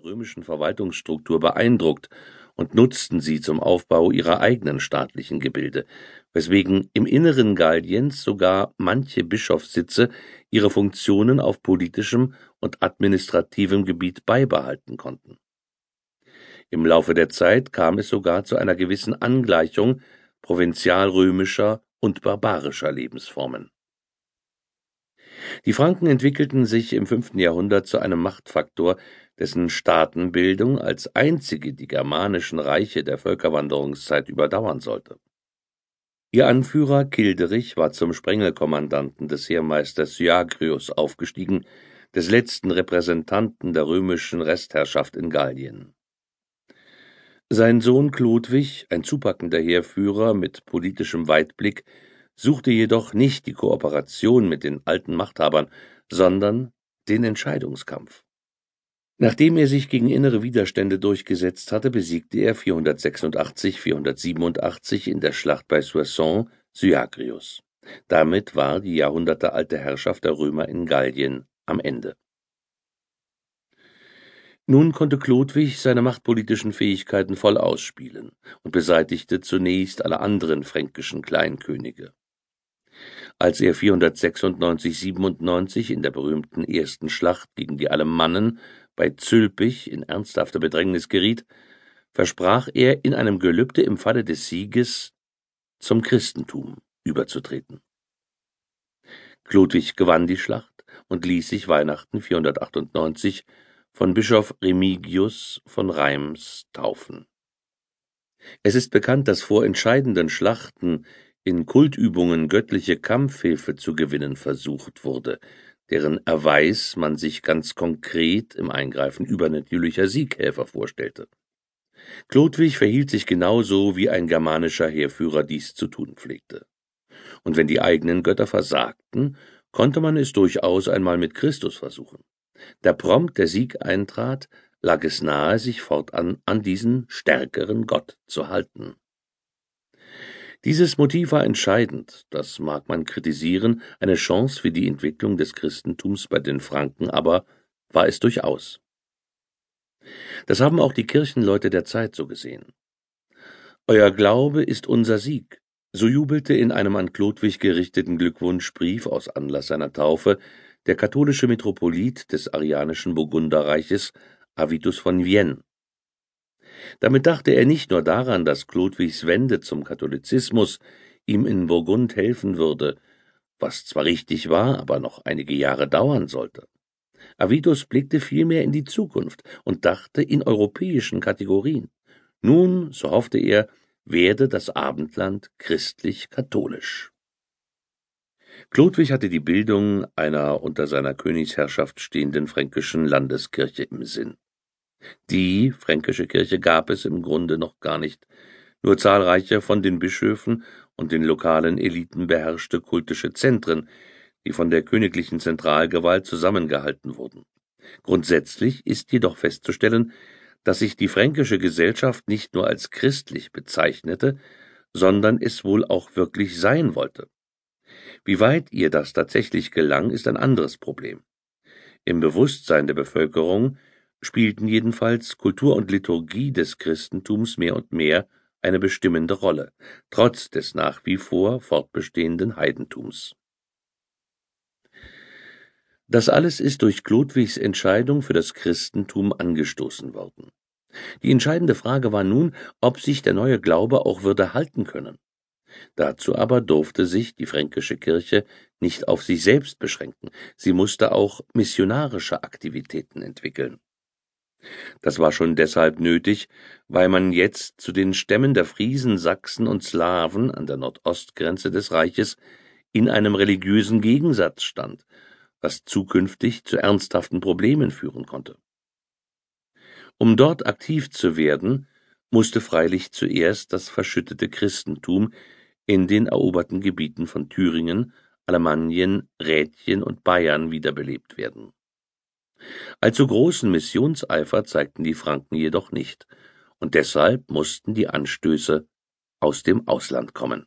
der römischen Verwaltungsstruktur beeindruckt und nutzten sie zum Aufbau ihrer eigenen staatlichen Gebilde, weswegen im Inneren Galliens sogar manche Bischofssitze ihre Funktionen auf politischem und administrativem Gebiet beibehalten konnten. Im Laufe der Zeit kam es sogar zu einer gewissen Angleichung provinzialrömischer und barbarischer Lebensformen. Die Franken entwickelten sich im 5. Jahrhundert zu einem Machtfaktor, dessen Staatenbildung als einzige die germanischen Reiche der Völkerwanderungszeit überdauern sollte. Ihr Anführer Kilderich war zum Sprengelkommandanten des Heermeisters Syagrius aufgestiegen, des letzten Repräsentanten der römischen Restherrschaft in Gallien. Sein Sohn Chlodwig, ein zupackender Heerführer mit politischem Weitblick, suchte jedoch nicht die Kooperation mit den alten Machthabern, sondern den Entscheidungskampf. Nachdem er sich gegen innere Widerstände durchgesetzt hatte, besiegte er 486/487 in der Schlacht bei Soissons Syagrius. Damit war die jahrhundertealte Herrschaft der Römer in Gallien am Ende. Nun konnte Chlodwig seine machtpolitischen Fähigkeiten voll ausspielen und beseitigte zunächst alle anderen fränkischen Kleinkönige. Als er 496/97 in der berühmten ersten Schlacht gegen die Alemannen bei Zülpich in ernsthafte Bedrängnis geriet, versprach er in einem Gelübde im Falle des Sieges, zum Christentum überzutreten. Chlodwig gewann die Schlacht und ließ sich Weihnachten 498 von Bischof Remigius von Reims taufen. Es ist bekannt, dass vor entscheidenden Schlachten in Kultübungen göttliche Kampfhilfe zu gewinnen versucht wurde, deren Erweis man sich ganz konkret im Eingreifen übernatürlicher Sieghelfer vorstellte. Chlodwig verhielt sich genauso, wie ein germanischer Heerführer dies zu tun pflegte. Und wenn die eigenen Götter versagten, konnte man es durchaus einmal mit Christus versuchen. Da prompt der Sieg eintrat, lag es nahe, sich fortan an diesen stärkeren Gott zu halten. Dieses Motiv war entscheidend, das mag man kritisieren, eine Chance für die Entwicklung des Christentums bei den Franken aber war es durchaus. Das haben auch die Kirchenleute der Zeit so gesehen. Euer Glaube ist unser Sieg, so jubelte in einem an Chlodwig gerichteten Glückwunschbrief aus Anlass seiner Taufe der katholische Metropolit des arianischen Burgunderreiches Avitus von Vienne. Damit dachte er nicht nur daran, dass Chlodwigs Wende zum Katholizismus ihm in Burgund helfen würde, was zwar richtig war, aber noch einige Jahre dauern sollte. Avitus blickte vielmehr in die Zukunft und dachte in europäischen Kategorien. Nun, so hoffte er, werde das Abendland christlich-katholisch. Chlodwig hatte die Bildung einer unter seiner Königsherrschaft stehenden fränkischen Landeskirche im Sinn. Die fränkische Kirche gab es im Grunde noch gar nicht, nur zahlreiche von den Bischöfen und den lokalen Eliten beherrschte kultische Zentren, die von der königlichen Zentralgewalt zusammengehalten wurden. Grundsätzlich ist jedoch festzustellen, dass sich die fränkische Gesellschaft nicht nur als christlich bezeichnete, sondern es wohl auch wirklich sein wollte. Wie weit ihr das tatsächlich gelang, ist ein anderes Problem. Im Bewusstsein der Bevölkerung spielten jedenfalls Kultur und Liturgie des Christentums mehr und mehr eine bestimmende Rolle, trotz des nach wie vor fortbestehenden Heidentums. Das alles ist durch Chlodwigs Entscheidung für das Christentum angestoßen worden. Die entscheidende Frage war nun, ob sich der neue Glaube auch würde halten können. Dazu aber durfte sich die fränkische Kirche nicht auf sich selbst beschränken, sie musste auch missionarische Aktivitäten entwickeln. Das war schon deshalb nötig, weil man jetzt zu den Stämmen der Friesen, Sachsen und Slawen an der Nordostgrenze des Reiches in einem religiösen Gegensatz stand, was zukünftig zu ernsthaften Problemen führen konnte. Um dort aktiv zu werden, musste freilich zuerst das verschüttete Christentum in den eroberten Gebieten von Thüringen, Alemannien, Rätien und Bayern wiederbelebt werden. Allzu großen Missionseifer zeigten die Franken jedoch nicht, und deshalb mussten die Anstöße aus dem Ausland kommen.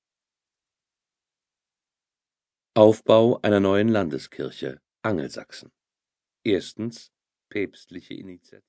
Aufbau einer neuen Landeskirche Angelsachsen. Erstens päpstliche Initiative.